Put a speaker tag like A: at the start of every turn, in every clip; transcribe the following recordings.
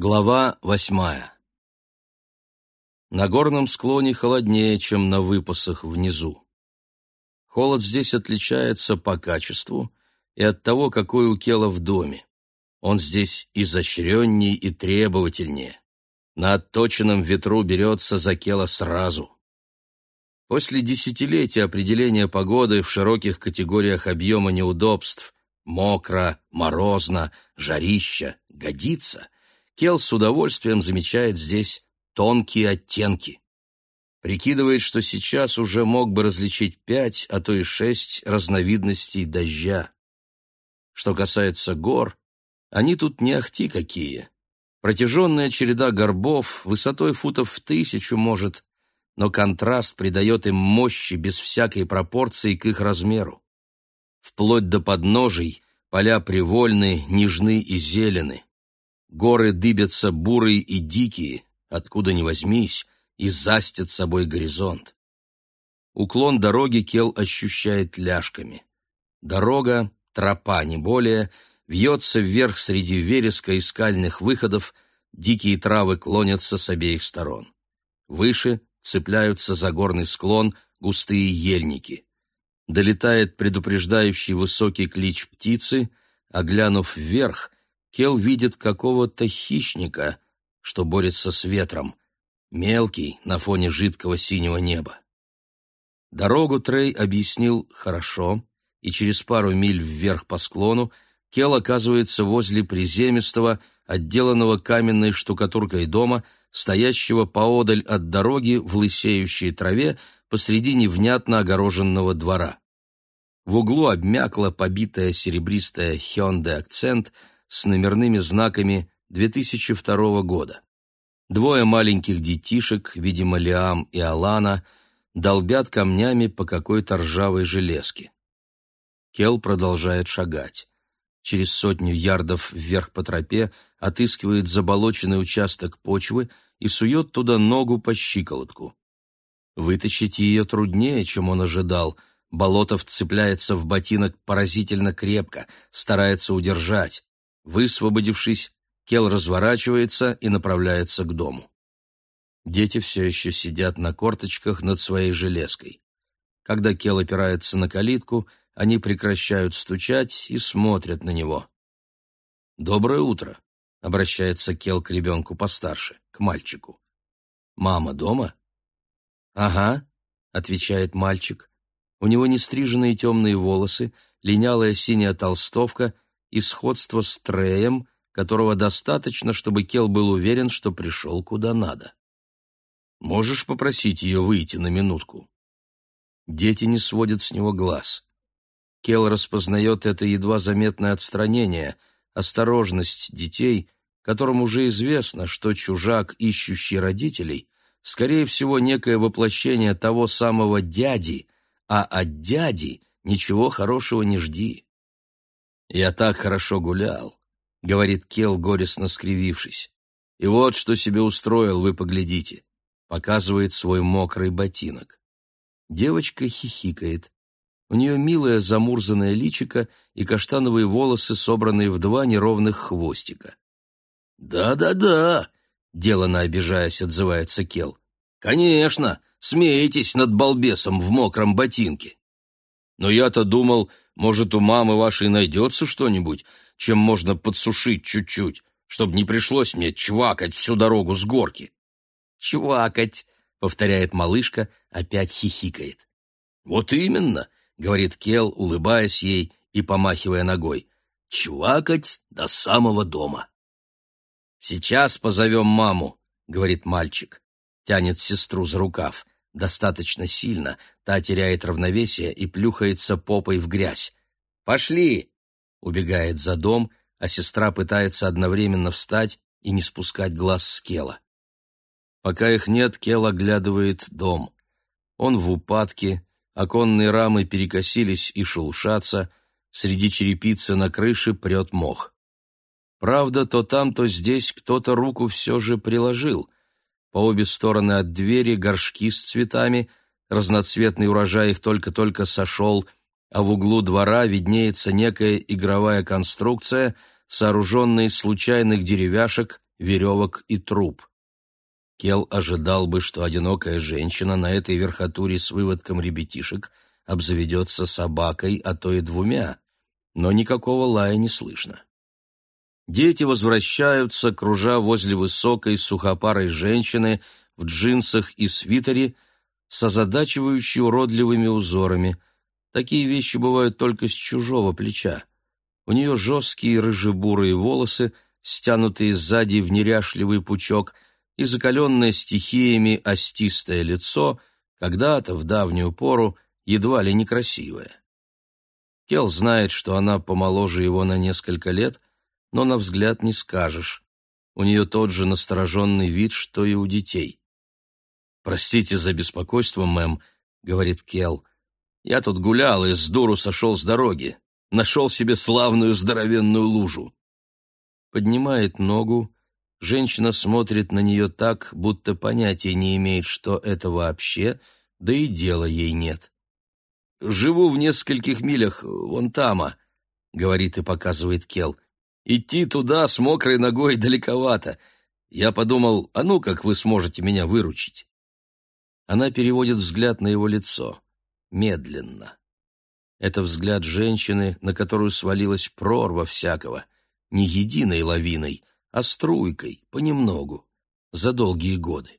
A: Глава 8. На горном склоне холоднее, чем на выпасах внизу. Холод здесь отличается по качеству и от того, какой у Кела в доме. Он здесь изощренней и требовательнее. На отточенном ветру берется за Кела сразу. После десятилетия определения погоды в широких категориях объема неудобств — мокро, морозно, жарища, годится — Кел с удовольствием замечает здесь тонкие оттенки. Прикидывает, что сейчас уже мог бы различить 5, а то и 6 разновидностей дождя. Что касается гор, они тут не ахти какие. Протяженная череда горбов, высотой футов в 1000 может, но контраст придает им мощи без всякой пропорции к их размеру. Вплоть до подножий поля привольны, нежны и зелены. Горы дыбятся бурые и дикие, откуда ни возьмись, и застят собой горизонт. Уклон дороги Кел ощущает ляжками. Дорога, тропа не более, вьется вверх среди вереска и скальных выходов, дикие травы клонятся с обеих сторон. Выше цепляются за горный склон густые ельники. Долетает предупреждающий высокий клич птицы, а глянув вверх, Кел видит какого-то хищника, что борется с ветром, мелкий на фоне жидкого синего неба. Дорогу Трей объяснил хорошо, и через пару миль вверх по склону Кел оказывается возле приземистого, отделанного каменной штукатуркой дома, стоящего поодаль от дороги в лысеющей траве посреди невнятно огороженного двора. В углу обмякла побитая серебристая Hyundai Accent с номерными знаками 2002 года. Двое маленьких детишек, видимо, Лиам и Алана, долбят камнями по какой-то ржавой железке. Кел продолжает шагать. Через 100 ярдов вверх по тропе отыскивает заболоченный участок почвы и сует туда ногу по щиколотку. Вытащить ее труднее, чем он ожидал. Болото вцепляется в ботинок поразительно крепко, старается удержать. Высвободившись, Кел разворачивается и направляется к дому. Дети все еще сидят на корточках над своей железкой. Когда Кел опирается на калитку, они прекращают стучать и смотрят на него. «Доброе утро», — обращается Кел к ребенку постарше, к мальчику. «Мама дома?» «Ага», — отвечает мальчик. У него нестриженные темные волосы, линялая синяя толстовка и сходство с Треем, которого достаточно, чтобы Кел был уверен, что пришел куда надо. «Можешь попросить ее выйти на минутку?» Дети не сводят с него глаз. Кел распознает это едва заметное отстранение, осторожность детей, которым уже известно, что чужак, ищущий родителей, скорее всего, некое воплощение того самого дяди, а от дяди ничего хорошего не жди. «Я так хорошо гулял», — говорит Кел, горестно скривившись. «И вот что себе устроил, вы поглядите». Показывает свой мокрый ботинок. Девочка хихикает. У нее милое замурзанное личико и каштановые волосы, собранные в 2 неровных хвостика. «Да-да-да», — делано обижаясь, отзывается Кел. «Конечно, смеетесь над балбесом в мокром ботинке. Но я-то думал, может, у мамы вашей найдется что-нибудь, чем можно подсушить чуть-чуть, чтобы не пришлось мне чвакать всю дорогу с горки». «Чвакать», — повторяет малышка, опять хихикает. «Вот именно», — говорит Кел, улыбаясь ей и помахивая ногой. «Чвакать до самого дома». «Сейчас позовем маму», — говорит мальчик. Тянет сестру за рукав. Достаточно сильно, та теряет равновесие и плюхается попой в грязь. «Пошли!» — убегает за дом, а сестра пытается одновременно встать и не спускать глаз с Кела. Пока их нет, Кел оглядывает дом. Он в упадке, оконные рамы перекосились и шелушатся, среди черепицы на крыше прет мох. Правда, то там, то здесь кто-то руку все же приложил. По обе стороны от двери горшки с цветами, разноцветный урожай их только-только сошел, а в углу двора виднеется некая игровая конструкция, сооруженная из случайных деревяшек веревок и труб. Келл ожидал бы, что одинокая женщина на этой верхотуре с выводком ребятишек обзаведется собакой, а то и двумя, но никакого лая не слышно. Дети возвращаются, кружа возле высокой сухопарой женщины в джинсах и свитере с озадачивающей уродливыми узорами. Такие вещи бывают только с чужого плеча. У нее жесткие рыжебурые волосы, стянутые сзади в неряшливый пучок, и закаленное стихиями остистое лицо, когда-то, в давнюю пору, едва ли некрасивое. Келл знает, что она помоложе его на несколько лет, но на взгляд не скажешь. У нее тот же настороженный вид, что и у детей. «Простите за беспокойство, мэм», — говорит Келл. «Я тут гулял и с дуру сошел с дороги. Нашел себе славную здоровенную лужу». Поднимает ногу. Женщина смотрит на нее так, будто понятия не имеет, что это вообще, да и дела ей нет. «Живу в нескольких милях вон тама», — говорит и показывает Келл. «Идти туда с мокрой ногой далековато. Я подумал, а ну как вы сможете меня выручить?» Она переводит взгляд на его лицо. Медленно. Это взгляд женщины, на которую свалилась прорва всякого, не единой лавиной, а струйкой, понемногу, за долгие годы.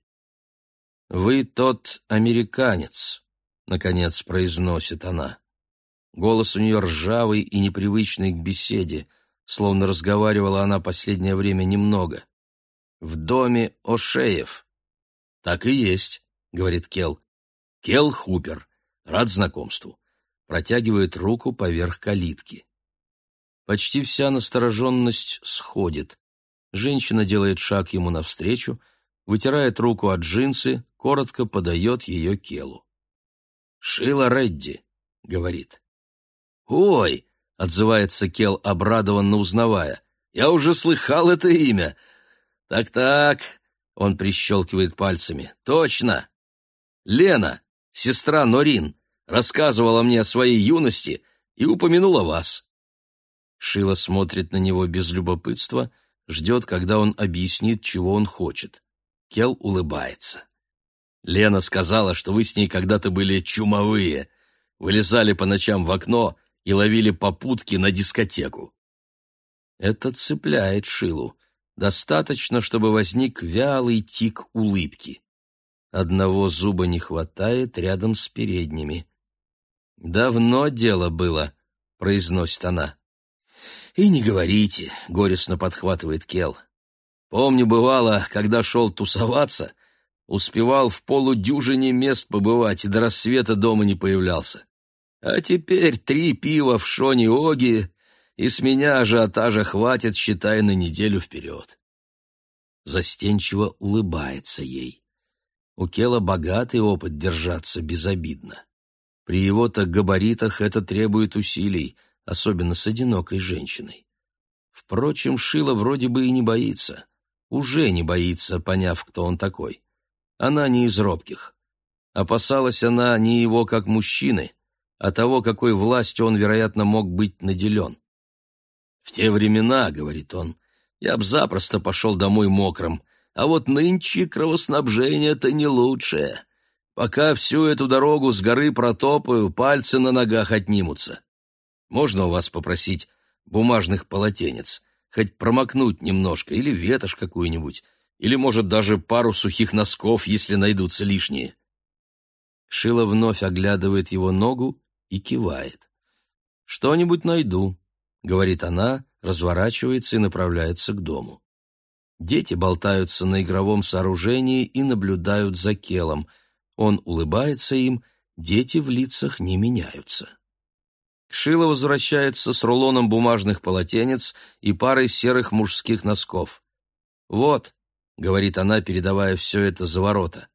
A: «Вы тот американец», — наконец произносит она. Голос у нее ржавый и непривычный к беседе, словно разговаривала она последнее время немного. «В доме О'Шеев». «Так и есть», — говорит Келл. «Келл Хупер. Рад знакомству». Протягивает руку поверх калитки. Почти вся настороженность сходит. Женщина делает шаг ему навстречу, вытирает руку от джинсы, коротко подает ее Келлу. «Шила Редди», — говорит. «Ой», — отзывается Келл, обрадованно узнавая, — «я уже слыхал это имя». «Так-так», — он прищелкивает пальцами, — «точно. Лена, сестра Норин, рассказывала мне о своей юности и упомянула вас». Шила смотрит на него без любопытства, ждет, когда он объяснит, чего он хочет. Келл улыбается. «Лена сказала, что вы с ней когда-то были чумовые, вылезали по ночам в окно и ловили попутки на дискотеку». Это цепляет Шилу. Достаточно, чтобы возник вялый тик улыбки. Одного зуба не хватает рядом с передними. «Давно дело было», — произносит она. «И не говорите», — горестно подхватывает Келл. «Помню, бывало, когда шел тусоваться, успевал в полудюжине мест побывать и до рассвета дома не появлялся. А теперь 3 пива в Шони-Оги, и с меня ажиотажа хватит, считай, на неделю вперед». Застенчиво улыбается ей. У Келла богатый опыт держаться безобидно. При его-то габаритах это требует усилий, особенно с одинокой женщиной. Впрочем, Шила вроде бы и не боится. Уже не боится, поняв, кто он такой. Она не из робких. Опасалась она не его как мужчины, а того, какой властью он, вероятно, мог быть наделен. «В те времена, — говорит он, — я б запросто пошел домой мокрым, а вот нынче кровоснабжение-то не лучшее. Пока всю эту дорогу с горы протопаю, пальцы на ногах отнимутся. Можно у вас попросить бумажных полотенец, хоть промокнуть немножко, или ветошь какую-нибудь, или, может, даже пару сухих носков, если найдутся лишние?» Шила вновь оглядывает его ногу и кивает. «Что-нибудь найду», — говорит она, разворачивается и направляется к дому. Дети болтаются на игровом сооружении и наблюдают за Келлом. Он улыбается им, дети в лицах не меняются. Шила возвращается с рулоном бумажных полотенец и парой серых мужских носков. «Вот», — говорит она, передавая все это за ворота.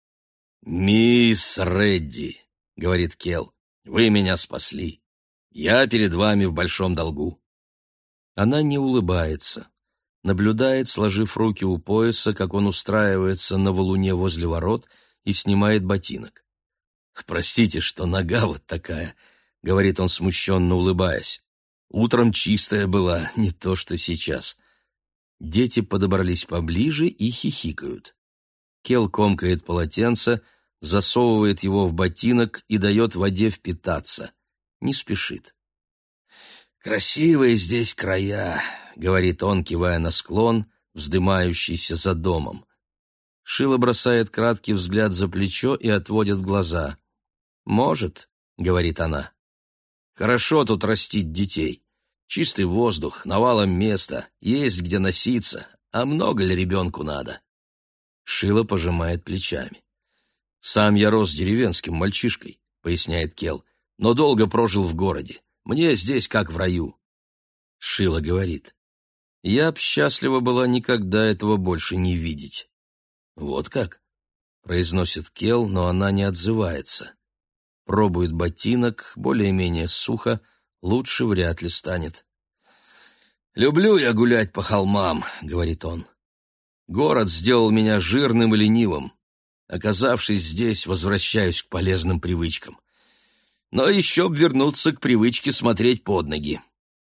A: «Мисс Редди», — говорит Келл, — «вы меня спасли. Я перед вами в большом долгу». Она не улыбается. Наблюдает, сложив руки у пояса, как он устраивается на валуне возле ворот и снимает ботинок. «Простите, что нога вот такая», — говорит он, смущенно улыбаясь. «Утром чистая была, не то что сейчас. Дети подобрались поближе и хихикают. Кел комкает полотенце, засовывает его в ботинок и дает воде впитаться. Не спешит. «Красивые здесь края», — говорит он, кивая на склон, вздымающийся за домом. Шила бросает краткий взгляд за плечо и отводит глаза. «Может», — говорит она. «Хорошо тут растить детей. Чистый воздух, навалом места, есть где носиться, а много ли ребенку надо?» Шила пожимает плечами. «Сам я рос деревенским мальчишкой», — поясняет Кел, «но долго прожил в городе. Мне здесь как в раю». Шила говорит: «Я б счастлива была никогда этого больше не видеть». «Вот как?» — произносит Кел, но она не отзывается. Пробует ботинок, более-менее сухо, лучше вряд ли станет. «Люблю я гулять по холмам», — говорит он. «Город сделал меня жирным и ленивым. Оказавшись здесь, возвращаюсь к полезным привычкам. Но еще б вернуться к привычке смотреть под ноги».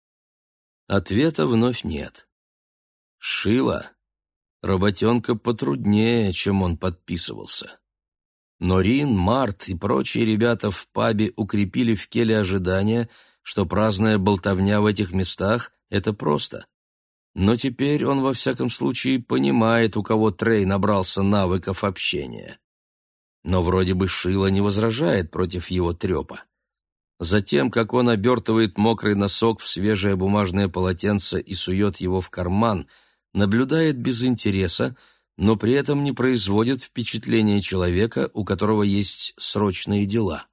A: Ответа вновь нет. Шила — работенка потруднее, чем он подписывался. Но Рин, Март и прочие ребята в пабе укрепили в Келе ожидания, что праздная болтовня в этих местах — это просто. Но теперь он, во всяком случае, понимает, у кого Трей набрался навыков общения. Но вроде бы Шила не возражает против его трепа. Затем, как он обертывает мокрый носок в свежее бумажное полотенце и сует его в карман, наблюдает без интереса, но при этом не производит впечатления человека, у которого есть срочные дела.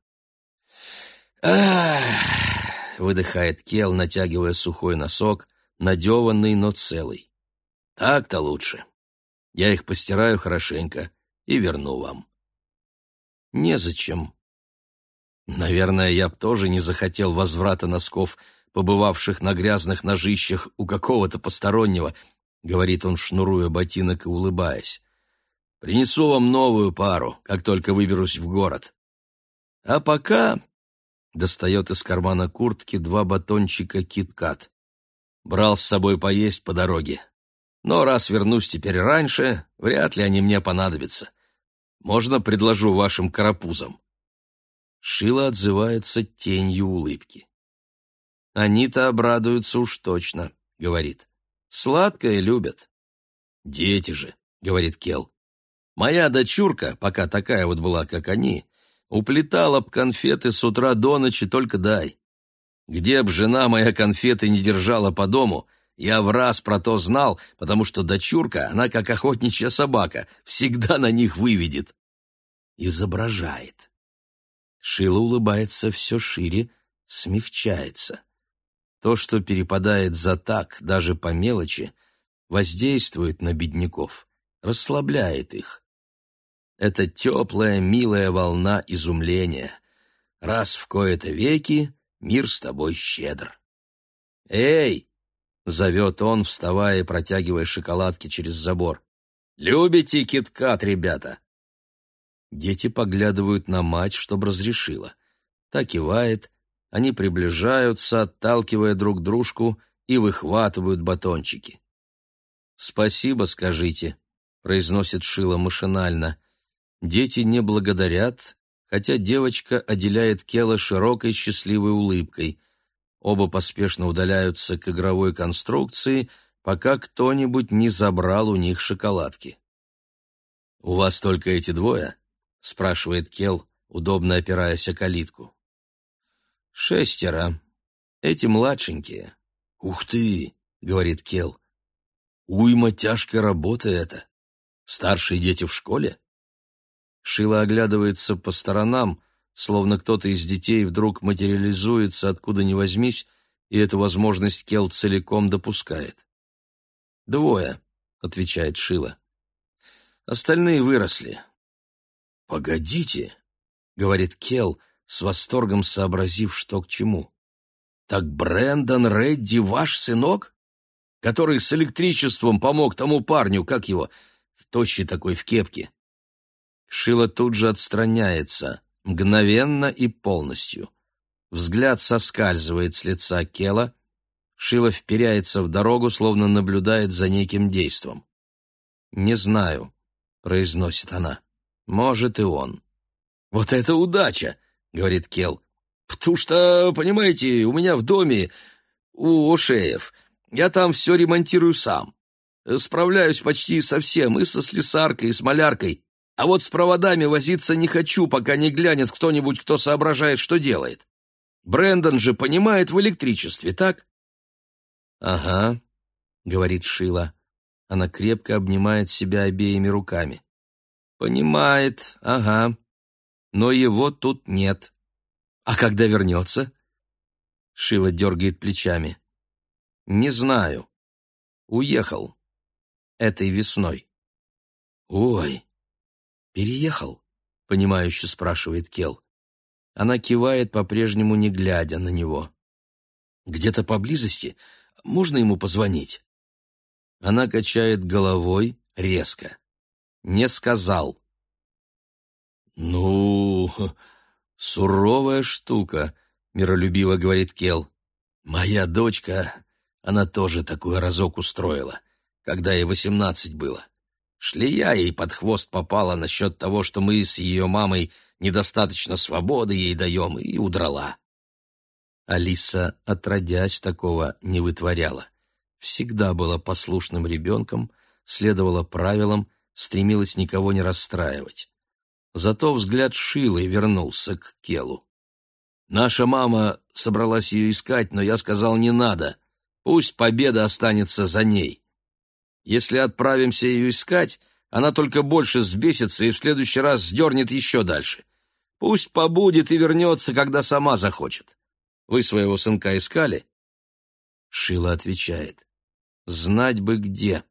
A: «Ах!» — выдыхает Кел, натягивая сухой носок, надеванный, но целый. «Так-то лучше. Я их постираю хорошенько и верну вам». «Незачем». «Наверное, я б тоже не захотел возврата носков, побывавших на грязных ножищах у какого-то постороннего», — говорит он, шнуруя ботинок и улыбаясь. «Принесу вам новую пару, как только выберусь в город. А пока...» — достает из кармана куртки 2 батончика «Кит-Кат». «Брал с собой поесть по дороге. Но раз вернусь теперь раньше, вряд ли они мне понадобятся. Можно предложу вашим карапузам?» Шила отзывается тенью улыбки. «Они-то обрадуются уж точно», — говорит. «Сладкое любят». «Дети же», — говорит Кел. «Моя дочурка, пока такая вот была, как они, уплетала б конфеты с утра до ночи, только дай. Где б жена моя конфеты не держала по дому, я враз про то знал, потому что дочурка, она как охотничья собака, всегда на них выведет». Изображает. Шила улыбается все шире, смягчается. То, что перепадает за так, даже по мелочи, воздействует на бедняков, расслабляет их. Это теплая, милая волна изумления. Раз в кои-то веки мир с тобой щедр. «Эй!» — зовет он, вставая и протягивая шоколадки через забор. «Любите кит-кат, ребята?» Дети поглядывают на мать, чтоб разрешила. Та кивает, они приближаются, отталкивая друг дружку, и выхватывают батончики. «Спасибо, скажите», — произносит Шила машинально. Дети не благодарят, хотя девочка отделяет Кела широкой счастливой улыбкой. Оба поспешно удаляются к игровой конструкции, пока кто-нибудь не забрал у них шоколадки. «У вас только эти двое?» — спрашивает Кел, удобно опираясь о калитку. 6. Эти младшенькие». «Ух ты!» — говорит Кел. «Уйма тяжкой работы это. Старшие дети в школе?» Шила оглядывается по сторонам, словно кто-то из детей вдруг материализуется откуда ни возьмись, и эту возможность Кел целиком допускает. 2, — отвечает Шила. «Остальные выросли». «Погодите», — говорит Кел, с восторгом сообразив, что к чему. «Так Брэндон Редди ваш сынок, который с электричеством помог тому парню, как его, тощий такой в кепке?» Шила тут же отстраняется, мгновенно и полностью. Взгляд соскальзывает с лица Кела. Шила вперяется в дорогу, словно наблюдает за неким действом. «Не знаю», — произносит она. «Может, и он». «Вот это удача!» — говорит Кел. «Потому что, понимаете, у меня в доме у Ошеев. Я там все ремонтирую сам. Справляюсь почти со всем, и со слесаркой, и с маляркой. А вот с проводами возиться не хочу, пока не глянет кто-нибудь, кто соображает, что делает. Брэндон же понимает в электричестве, так?» «Ага», — говорит Шила. Она крепко обнимает себя обеими руками. «Понимает, ага. Но его тут нет. А когда вернется?» Шила дергает плечами. «Не знаю. Уехал. Этой весной». «Ой, переехал?» — понимающе спрашивает Кел. Она кивает, по-прежнему не глядя на него. «Где-то поблизости? Можно ему позвонить?» Она качает головой резко. «Не сказал». «Ну, суровая штука», — миролюбиво говорит Кел. «Моя дочка, она тоже такой разок устроила, когда ей 18 было. Шлея ей под хвост попала насчет того, что мы с ее мамой недостаточно свободы ей даем, и удрала». Алиса, отродясь, такого не вытворяла. Всегда была послушным ребенком, следовала правилам, стремилась никого не расстраивать. Зато взгляд Шилы вернулся к Келу. «Наша мама собралась ее искать, но я сказал, не надо. Пусть победа останется за ней. Если отправимся ее искать, она только больше взбесится и в следующий раз сдернет еще дальше. Пусть побудет и вернется, когда сама захочет. Вы своего сынка искали?» Шила отвечает. «Знать бы где».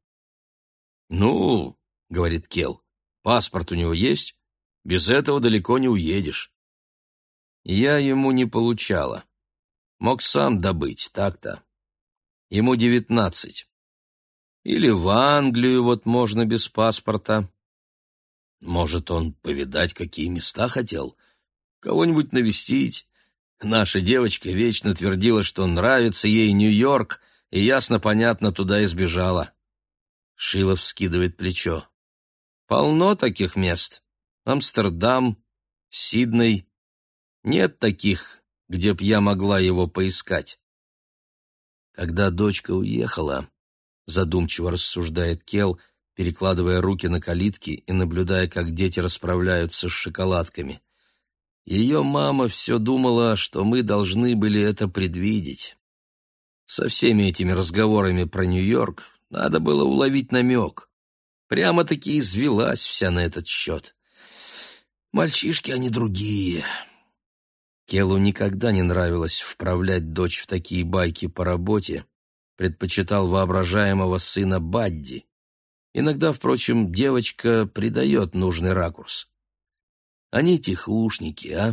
A: «Ну, — говорит Кел, — паспорт у него есть? Без этого далеко не уедешь». «Я ему не получала. Мог сам добыть, так-то. Ему 19. Или в Англию вот можно без паспорта. Может, он повидать, какие места хотел? Кого-нибудь навестить? Наша девочка вечно твердила, что нравится ей Нью-Йорк, и ясно-понятно туда избежала». Шила вскидывает плечо. «Полно таких мест. Амстердам, Сидней. Нет таких, где б я могла его поискать». «Когда дочка уехала, — задумчиво рассуждает Кел, перекладывая руки на калитки и наблюдая, как дети расправляются с шоколадками, — ее мама все думала, что мы должны были это предвидеть. Со всеми этими разговорами про Нью-Йорк надо было уловить намек. Прямо-таки извелась вся на этот счет. Мальчишки они другие». Келу никогда не нравилось вправлять дочь в такие байки по работе, предпочитал воображаемого сына Бадди. Иногда, впрочем, девочка придает нужный ракурс. Они тихушники, а?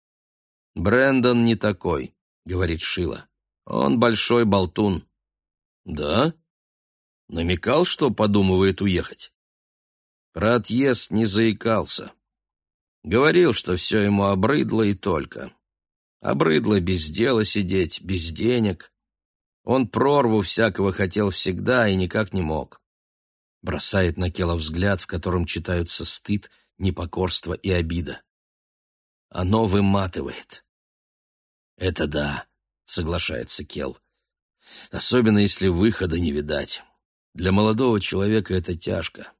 A: «Брэндон не такой», — говорит Шила. «Он большой болтун». «Да? Намекал, что подумывает уехать?» Про отъезд не заикался. Говорил, что все ему обрыдло и только. Обрыдло без дела сидеть, без денег. Он прорву всякого хотел всегда и никак не мог. Бросает на Кела взгляд, в котором читаются стыд, непокорство и обида. Оно выматывает. «Это да», — соглашается Кел. «Особенно если выхода не видать. Для молодого человека это тяжко.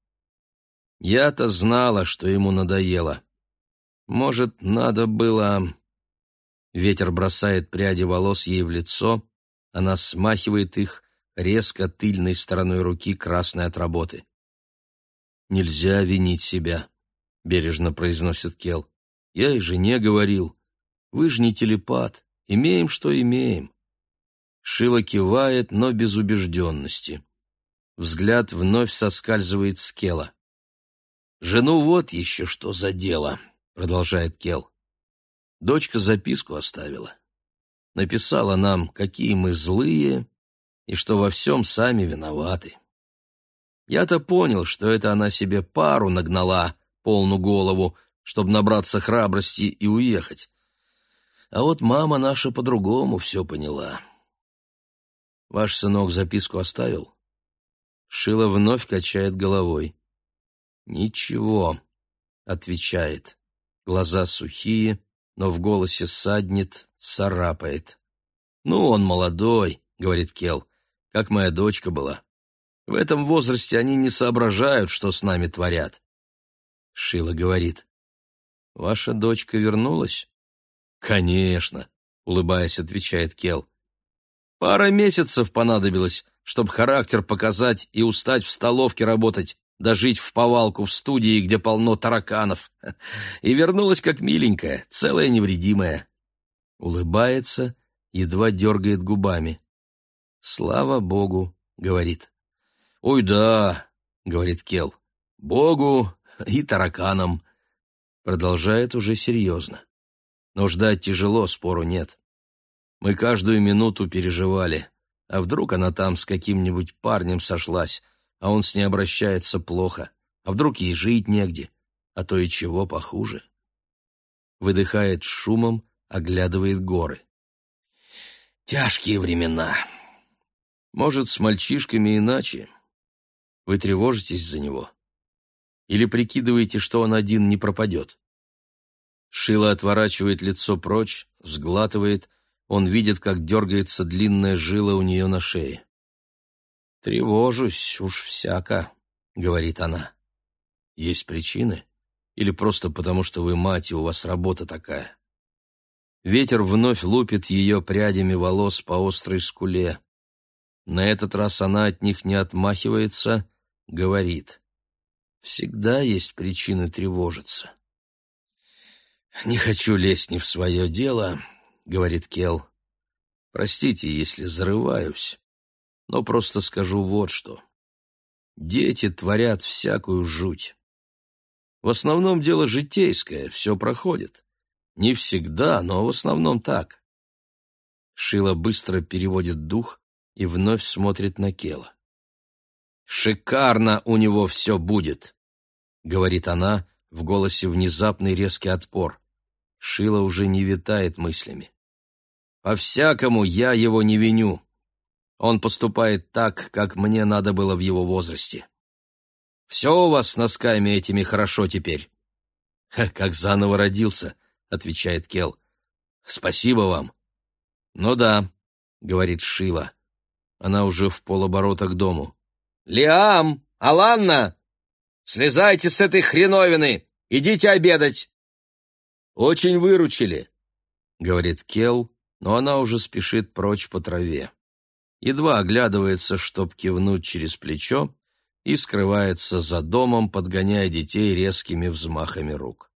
A: Я-то знала, что ему надоело. Может, надо было...» Ветер бросает пряди волос ей в лицо, она смахивает их резко тыльной стороной руки, красной от работы. «Нельзя винить себя», — бережно произносит Кел. «Я и жене говорил. Вы же не телепат. Имеем, что имеем». Шила кивает, но без убежденности. Взгляд вновь соскальзывает с Кела. «Жену вот еще что за дело», — продолжает Кел. «Дочка записку оставила. Написала нам, какие мы злые и что во всем сами виноваты. Я-то понял, что это она себе пару нагнала, полную голову, чтобы набраться храбрости и уехать. А вот мама наша по-другому все поняла. Ваш сынок записку оставил?» Шила вновь качает головой. «Ничего», — отвечает. Глаза сухие, но в голосе саднет, царапает. «Ну, он молодой», — говорит Кел, — «как моя дочка была. В этом возрасте они не соображают, что с нами творят». Шила говорит: «Ваша дочка вернулась?» «Конечно», — улыбаясь, отвечает Кел. «Пара месяцев понадобилось, чтобы характер показать и устать в столовке работать, да жить вповалку в студии, где полно тараканов. И вернулась как миленькая, целая невредимая». Улыбается, едва дергает губами. «Слава Богу», — говорит. «Ой, да», — говорит Кел, — «Богу и тараканам». Продолжает уже серьезно. Но ждать тяжело, спору нет. Мы каждую минуту переживали. А вдруг она там с каким-нибудь парнем сошлась, а он с ней обращается плохо? А вдруг ей жить негде? А то и чего похуже? Выдыхает шумом, оглядывает горы. Тяжкие времена. Может, с мальчишками иначе? Вы тревожитесь за него? Или прикидываете, что он один не пропадет? Шила отворачивает лицо прочь, сглатывает. Он видит, как дергается длинная жила у нее на шее. «Тревожусь, уж всяко», — говорит она. «Есть причины? Или просто потому, что вы мать, и у вас работа такая?» Ветер вновь лупит ее прядями волос по острой скуле. На этот раз она от них не отмахивается, говорит: «Всегда есть причины тревожиться». «Не хочу лезть не в свое дело», — говорит Кел. «Простите, если зарываюсь, но просто скажу вот что. Дети творят всякую жуть. В основном дело житейское, все проходит. Не всегда, но в основном так». Шила быстро переводит дух и вновь смотрит на Кела. «Шикарно у него все будет», — говорит она, в голосе внезапный резкий отпор. Шила уже не витает мыслями. «По-всякому я его не виню. Он поступает так, как мне надо было в его возрасте. Все у вас с носками этими хорошо теперь?» «Как заново родился», — отвечает Кел. «Спасибо вам». «Ну да», — говорит Шила. Она уже в полоборота к дому. «Лиам! Аланна! Слезайте с этой хреновины! Идите обедать!» «Очень выручили», — говорит Кел, но она уже спешит прочь по траве. Едва оглядывается, чтоб кивнуть через плечо, и скрывается за домом, подгоняя детей резкими взмахами рук.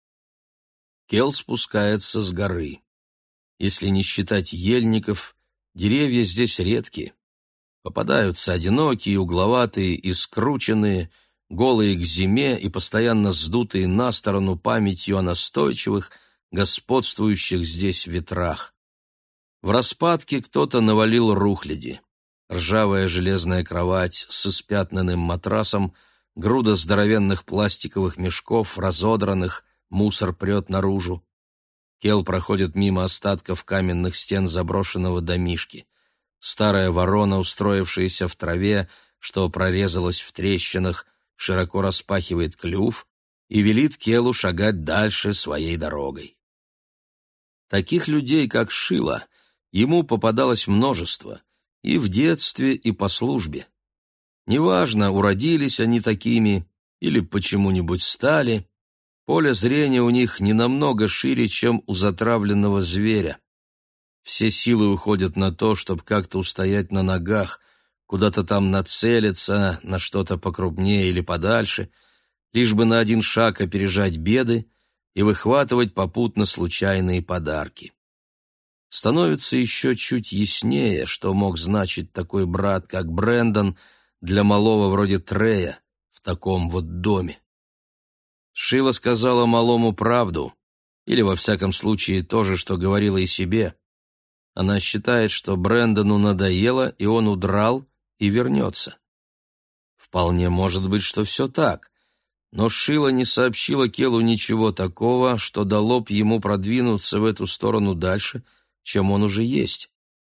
A: Кел спускается с горы. Если не считать ельников, деревья здесь редкие. Попадаются одинокие, угловатые и скрученные, голые к зиме и постоянно сдутые на сторону памятью о настойчивых, господствующих здесь ветрах. В распадке кто-то навалил рухляди. Ржавая железная кровать с испятнанным матрасом, груда здоровенных пластиковых мешков, разодранных, мусор прет наружу. Кел проходит мимо остатков каменных стен заброшенного домишки. Старая ворона, устроившаяся в траве, что прорезалась в трещинах, широко распахивает клюв и велит Келу шагать дальше своей дорогой. Таких людей, как Шила, ему попадалось множество, и в детстве, и по службе. Неважно, уродились они такими или почему-нибудь стали, поле зрения у них не намного шире, чем у затравленного зверя. Все силы уходят на то, чтобы как-то устоять на ногах, куда-то там нацелиться, на что-то покрупнее или подальше, лишь бы на один шаг опережать беды и выхватывать попутно случайные подарки. Становится еще чуть яснее, что мог значить такой брат, как Брэндон, для малого вроде Трея в таком вот доме. Шила сказала малому правду, или, во всяком случае, то же, что говорила и себе. Она считает, что Брэндону надоело, и он удрал и вернется. Вполне может быть, что все так, но Шила не сообщила Келу ничего такого, что дало б ему продвинуться в эту сторону дальше, чем он уже есть.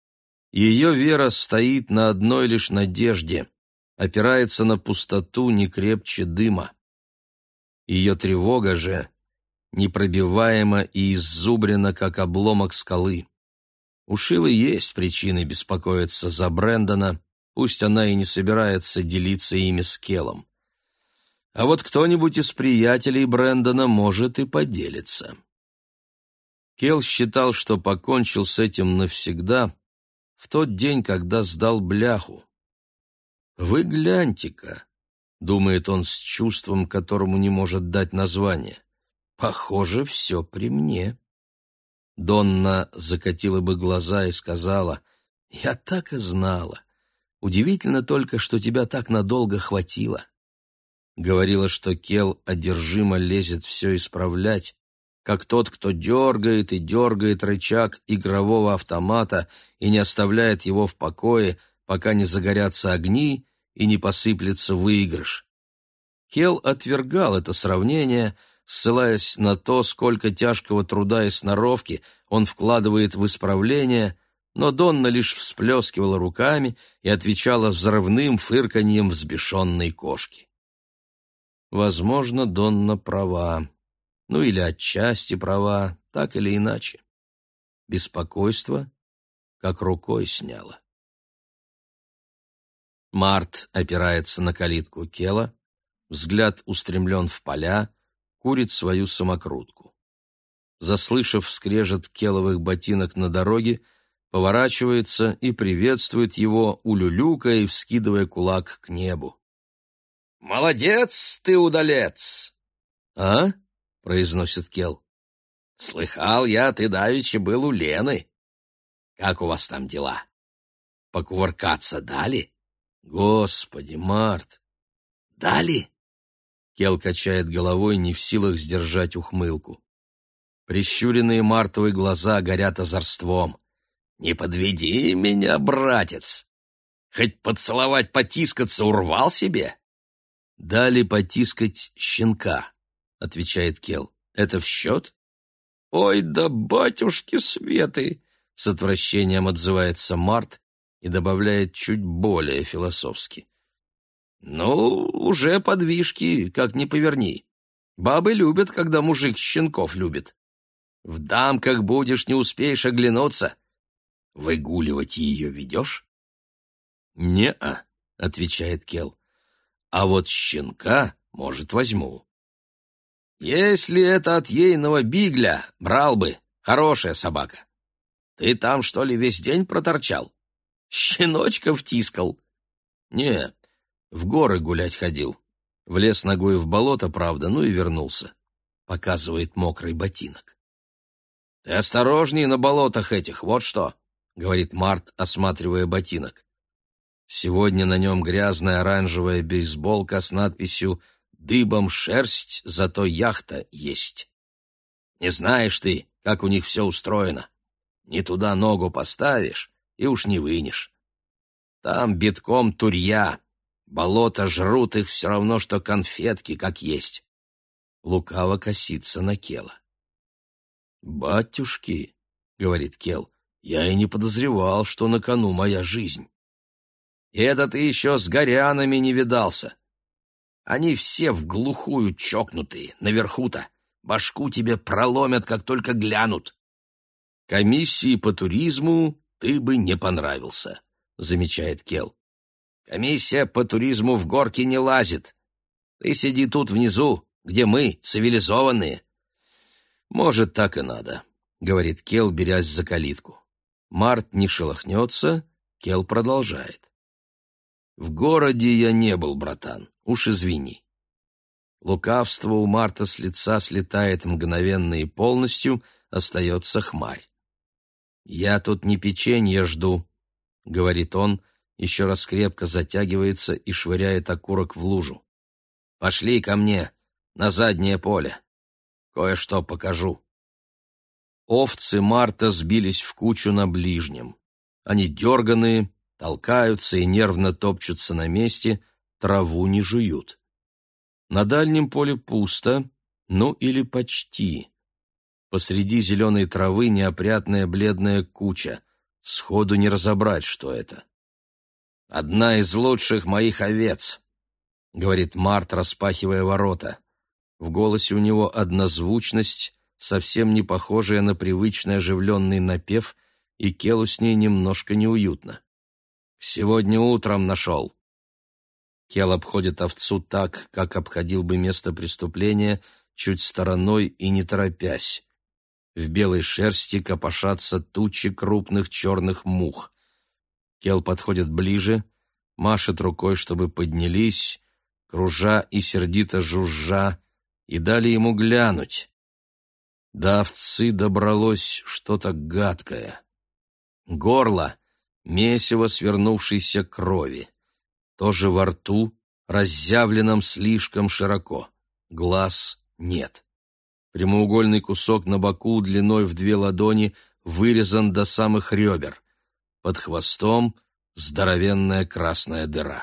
A: Ее вера стоит на одной лишь надежде, опирается на пустоту не крепче дыма. Ее тревога же непробиваема и иззубрена, как обломок скалы. У Шилы есть причины беспокоиться за Брэндона, пусть она и не собирается делиться ими с Келом. А вот кто-нибудь из приятелей Брэндона может и поделиться. Кел считал, что покончил с этим навсегда в тот день, когда сдал бляху. «Вы гляньте-ка», — думает он с чувством, которому не может дать название, — «похоже, все при мне». Донна закатила бы глаза и сказала: «Я так и знала. Удивительно только, что тебя так надолго хватило». Говорила, что Кел одержимо лезет все исправлять, как тот, кто дергает и дергает рычаг игрового автомата и не оставляет его в покое, пока не загорятся огни и не посыплется выигрыш. Кел отвергал это сравнение, ссылаясь на то, сколько тяжкого труда и сноровки он вкладывает в исправление, но Донна лишь всплескивала руками и отвечала взрывным фырканьем взбешенной кошки. Возможно, Донна права, ну или отчасти права, так или иначе. Беспокойство как рукой сняло. Март опирается на калитку Кела, взгляд устремлен в поля, курит свою самокрутку. Заслышав скрежет келовых ботинок на дороге, поворачивается и приветствует его, улюлюкая и вскидывая кулак к небу. «Молодец ты, удалец!» «А?» — произносит Кел. «Слыхал я, ты давеча был у Лены. Как у вас там дела? Покувыркаться дали?» «Господи, Март!» «Дали?» Кел качает головой, не в силах сдержать ухмылку. Прищуренные Мартовые глаза горят озорством. «Не подведи меня, братец! Хоть поцеловать, потискаться урвал себе?» «Дали потискать щенка», — отвечает Кел. «Это в счет?» «Ой да батюшки светы!» — с отвращением отзывается Март и добавляет чуть более философски. «Ну, уже подвижки, как ни поверни. Бабы любят, когда мужик щенков любит. В дамках будешь, не успеешь оглянуться. Выгуливать ее ведешь?» «Не-а», — отвечает Кел. «А вот щенка, может, возьму». «Если это от ейного бигля, брал бы. Хорошая собака. Ты там, что ли, весь день проторчал? Щеночка втискал?» «Не, в горы гулять ходил. Влез ногой в болото, правда, ну и вернулся», — показывает мокрый ботинок. «Ты осторожней на болотах этих, вот что», — говорит Март, осматривая ботинок. Сегодня на нем грязная оранжевая бейсболка с надписью «Дыбом шерсть, зато яхта есть». Не знаешь ты, как у них все устроено. Не туда ногу поставишь и уж не вынешь. Там битком турья, болота жрут их все равно, что конфетки, как есть. Лукаво косится на Кела. «Батюшки», — говорит Кел, — «я и не подозревал, что на кону моя жизнь». И это ты еще с горянами не видался. Они все в глухую чокнутые, наверху-то. Башку тебе проломят, как только глянут. Комиссии по туризму ты бы не понравился, замечает Кел. Комиссия по туризму в горки не лазит. Ты сиди тут внизу, где мы, цивилизованные. Может, так и надо, говорит Кел, берясь за калитку. Март не шелохнется, Кел продолжает. В городе я не был, братан, уж извини. Лукавство у Марта с лица слетает мгновенно и полностью, остается хмарь. «Я тут не печенье жду», — говорит он, еще раз крепко затягивается и швыряет окурок в лужу. «Пошли ко мне, на заднее поле. Кое-что покажу». Овцы Марта сбились в кучу на ближнем. Они дерганые, толкаются и нервно топчутся на месте, траву не жуют. На дальнем поле пусто, ну или почти. Посреди зеленой травы неопрятная бледная куча, Сходу не разобрать, что это. «Одна из лучших моих овец», — говорит Март, распахивая ворота. В голосе у него однозвучность, совсем не похожая на привычный оживленный напев, и Келу с ней немножко неуютно. «Сегодня утром нашел». Кел обходит овцу так, как обходил бы место преступления, чуть стороной и не торопясь. В белой шерсти копошатся тучи крупных черных мух. Кел подходит ближе, машет рукой, чтобы поднялись, кружа и сердито жужжа, и дали ему глянуть. До овцы добралось что-то гадкое. Горло — месиво свернувшейся крови. Тоже во рту, разъявленном слишком широко. Глаз нет. Прямоугольный кусок на боку длиной в 2 ладони вырезан до самых ребер. Под хвостом здоровенная красная дыра.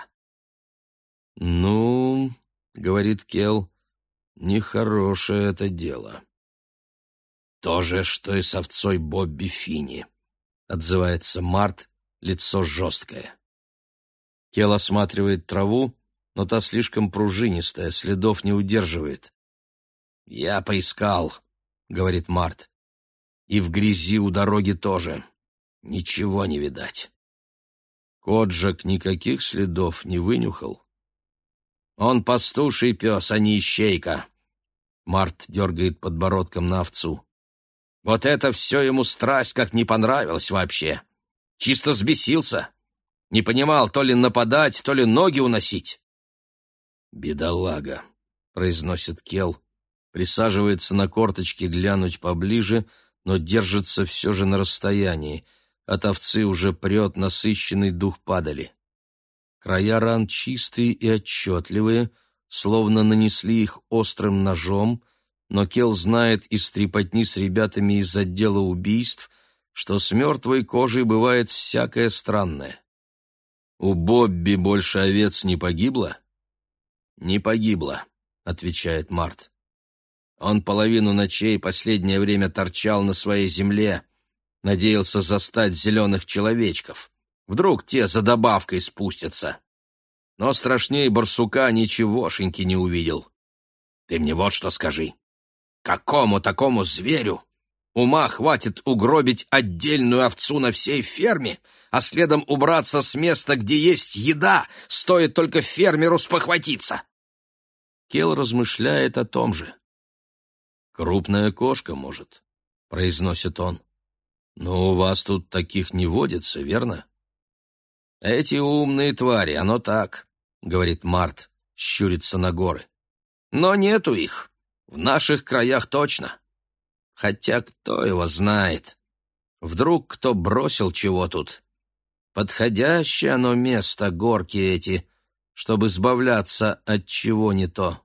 A: «Ну, — говорит Кел, — нехорошее это дело». «То же, что и с овцой Бобби Финни», — отзывается Март, лицо жесткое. Кел осматривает траву, но та слишком пружинистая, следов не удерживает. «Я поискал», — говорит Март. «И в грязи у дороги тоже. Ничего не видать». Коджак никаких следов не вынюхал. «Он пастуший пес, а не ищейка», — Март дергает подбородком на овцу. «Вот это все ему страсть как не понравилось вообще. Чисто взбесился. Не понимал, то ли нападать, то ли ноги уносить». «Бедолага», — произносит Кел, присаживается на корточки глянуть поближе, но держится все же на расстоянии. От овцы уже прет насыщенный дух падали. Края ран чистые и отчетливые, словно нанесли их острым ножом, но Кел знает из трепотни с ребятами из отдела убийств, что с мертвой кожей бывает всякое странное. «У Бобби больше овец не погибло?» «Не погибло», — отвечает Март. «Он половину ночей последнее время торчал на своей земле, надеялся застать зеленых человечков. Вдруг те за добавкой спустятся. Но страшнее барсука ничегошеньки не увидел. Ты мне вот что скажи. Какому такому зверю ума хватит угробить отдельную овцу на всей ферме, а следом убраться с места, где есть еда, стоит только фермеру спохватиться?» Кел размышляет о том же. «Крупная кошка, может», — произносит он. «Но у вас тут таких не водится, верно?» «Эти умные твари, оно так», — говорит Март, щурится на горы. «Но нету их. В наших краях точно. Хотя кто его знает? Вдруг кто бросил чего тут? Подходящее оно место, горки эти, чтобы избавляться от чего не то».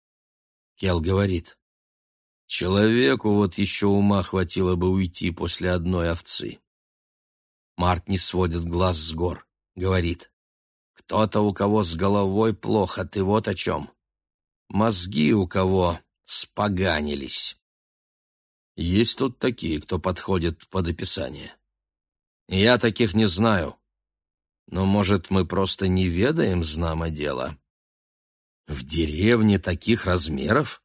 A: Кел говорит: «Человеку вот еще ума хватило бы уйти после одной овцы». Март не сводит глаз с гор, говорит: «Кто-то, у кого с головой плохо, ты вот о чем. Мозги у кого споганились». Есть тут такие, кто подходит под описание. Я таких не знаю. Но, может, мы просто не ведаем знамо дела? В деревне таких размеров?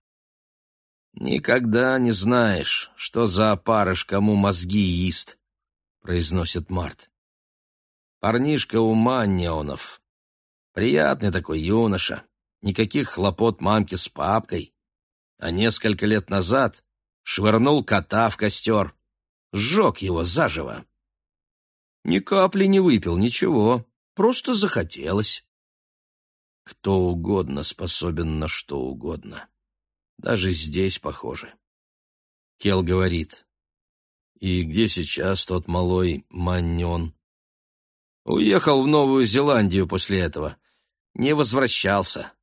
A: «Никогда не знаешь, что за опарыш кому мозги ест», — произносит Март. «Парнишка у Маннионов. Приятный такой юноша, никаких хлопот мамки с папкой. А несколько лет назад швырнул кота в костер, сжег его заживо. Ни капли не выпил, ничего, просто захотелось». Кто угодно способен на что угодно. Даже здесь похоже. Кел говорит: «И где сейчас тот малой Маннион?» «Уехал в Новую Зеландию после этого. Не возвращался».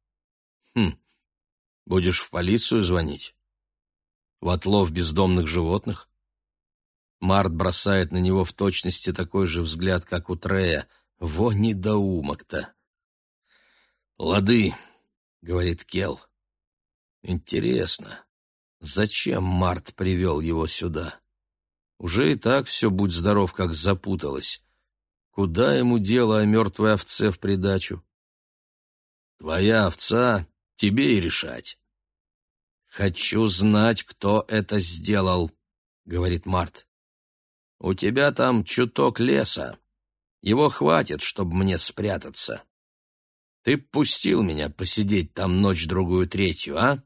A: Будешь в полицию звонить? В отлов бездомных животных?» Март бросает на него в точности такой же взгляд, как у Трея. Во недоумок-то. «Лады», — говорит Кел. «Интересно, зачем Март привел его сюда? Уже и так все, будь здоров, как запуталось. Куда ему дело о мертвой овце в придачу? Твоя овца, тебе и решать. Хочу знать, кто это сделал, говорит Март. У тебя там чуток леса. Его хватит, чтобы мне спрятаться. Ты пустил меня посидеть там ночь, другую, третью, а?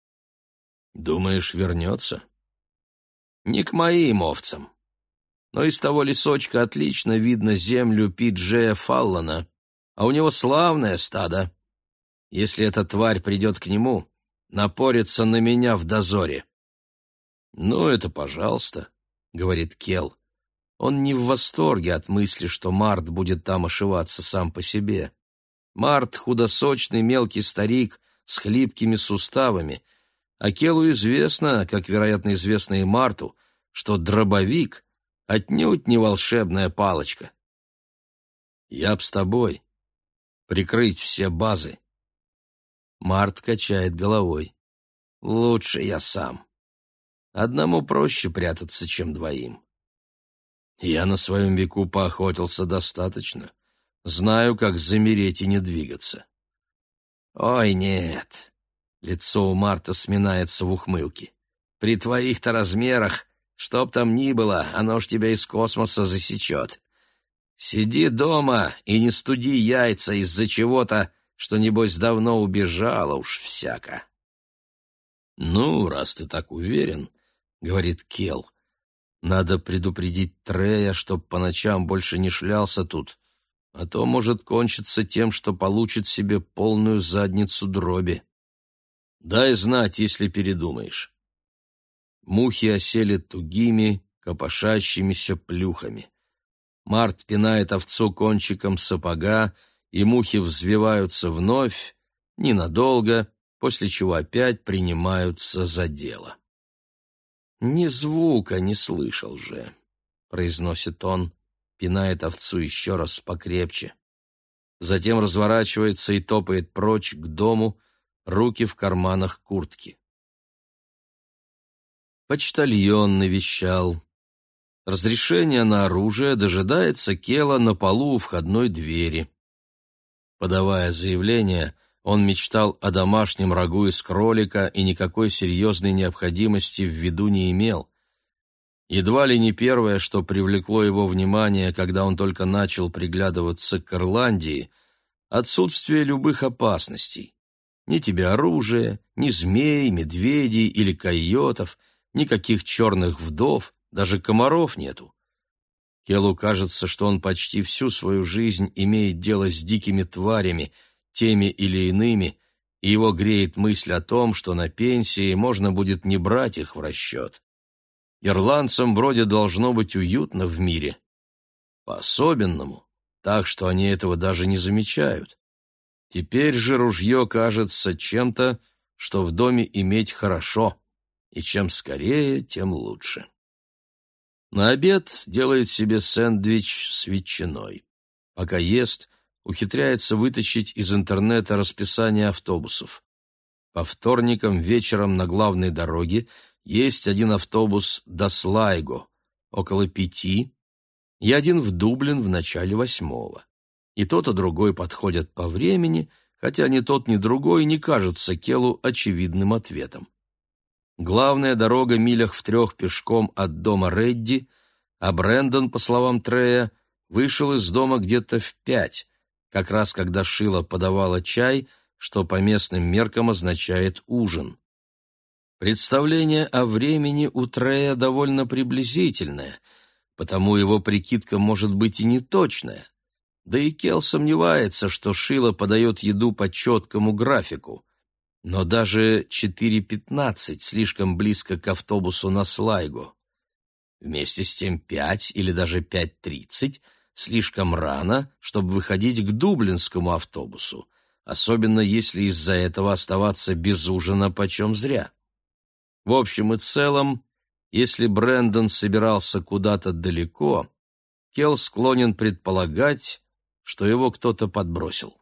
A: Думаешь, вернется? Не к моим овцам. Но из того лесочка отлично видно землю Пи-Джея Фаллона, а у него славное стадо. Если эта тварь придет к нему, напорится на меня в дозоре. «Ну, это пожалуйста», — говорит Келл. Он не в восторге от мысли, что Март будет там ошиваться сам по себе. Март — худосочный мелкий старик с хлипкими суставами, а Келлу известно, как, вероятно, известно и Марту, что дробовик — отнюдь не волшебная палочка. «Я б с тобой. Прикрыть все базы». Март качает головой. «Лучше я сам. Одному проще прятаться, чем двоим. Я на своем веку поохотился достаточно. Знаю, как замереть и не двигаться». «Ой, нет». Лицо у Марта сминается в ухмылке. «При твоих-то размерах, чтоб там ни было, оно ж тебя из космоса засечет. Сиди дома и не студи яйца из-за чего-то, что, небось, давно убежало уж всяко». «Ну, раз ты так уверен, — говорит Келл, — надо предупредить Трея, чтоб по ночам больше не шлялся тут, а то может кончиться тем, что получит себе полную задницу дроби. Дай знать, если передумаешь». Мухи осели тугими, копошащимися плюхами. Март пинает овцу кончиком сапога, и мухи взвиваются вновь, ненадолго, после чего опять принимаются за дело. «Ни звука не слышал же», — произносит он, пинает овцу еще раз покрепче. Затем разворачивается и топает прочь к дому, руки в карманах куртки. Почтальон навещал. Разрешение на оружие дожидается Келла на полу у входной двери. Подавая заявление, он мечтал о домашнем рагу из кролика и никакой серьезной необходимости в виду не имел. Едва ли не первое, что привлекло его внимание, когда он только начал приглядываться к Ирландии, отсутствие любых опасностей. Ни тебе оружия, ни змей, медведей или койотов, никаких черных вдов, даже комаров нету. Келлу кажется, что он почти всю свою жизнь имеет дело с дикими тварями, теми или иными, и его греет мысль о том, что на пенсии можно будет не брать их в расчет. Ирландцам вроде должно быть уютно в мире. По-особенному, так что они этого даже не замечают. Теперь же ружье кажется чем-то, что в доме иметь хорошо, и чем скорее, тем лучше. На обед делает себе сэндвич с ветчиной. Пока ест, ухитряется вытащить из интернета расписание автобусов. По вторникам вечером на главной дороге есть один автобус до Слайго, около 5, и один в Дублин в начале 8. И тот, и другой подходят по времени, хотя ни тот, ни другой не кажутся Келлу очевидным ответом. Главная дорога милях в 3 пешком от дома Редди, а Брэндон, по словам Трея, вышел из дома где-то в 5, как раз когда Шила подавала чай, что по местным меркам означает ужин. Представление о времени у Трея довольно приблизительное, потому его прикидка может быть и неточная. Да и Келл сомневается, что Шила подает еду по четкому графику. Но даже 4:15 слишком близко к автобусу на Слайго. Вместе с тем 5 или даже 5:30 слишком рано, чтобы выходить к дублинскому автобусу, особенно если из-за этого оставаться без ужина почем зря. В общем и целом, если Брэндон собирался куда-то далеко, Келл склонен предполагать, что его кто-то подбросил.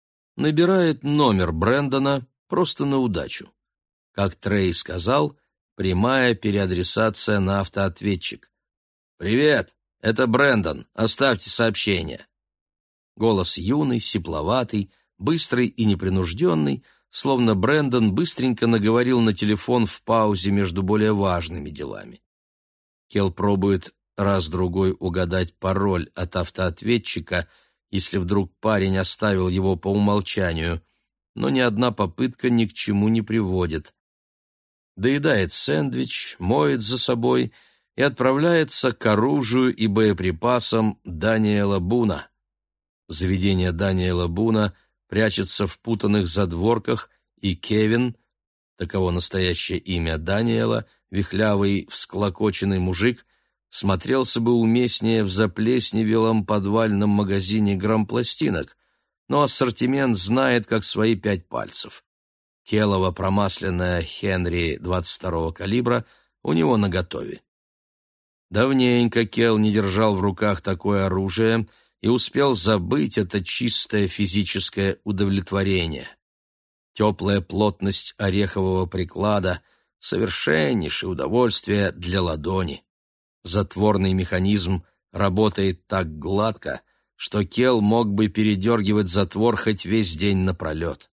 A: Набирает номер Брэндона просто на удачу. Как Трей сказал, прямая переадресация на автоответчик. «Привет, это Брэндон, оставьте сообщение». Голос юный, сипловатый, быстрый и непринужденный, словно Брэндон быстренько наговорил на телефон в паузе между более важными делами. Келл пробует раз-другой угадать пароль от автоответчика, если вдруг парень оставил его по умолчанию, но ни одна попытка ни к чему не приводит. Доедает сэндвич, моет за собой и отправляется к оружию и боеприпасам Даниэла Буна. Заведение Даниэла Буна прячется в путанных задворках, и Кевин, таково настоящее имя Даниэла, вихлявый, всклокоченный мужик, смотрелся бы уместнее в заплесневелом подвальном магазине грампластинок, но ассортимент знает как свои 5 пальцев. Келлова промасленная Хенри 22-го калибра у него наготове. Давненько Келл не держал в руках такое оружие и успел забыть это чистое физическое удовлетворение. Теплая плотность орехового приклада — совершеннейшее удовольствие для ладони. Затворный механизм работает так гладко, что Келл мог бы передергивать затвор хоть весь день напролет.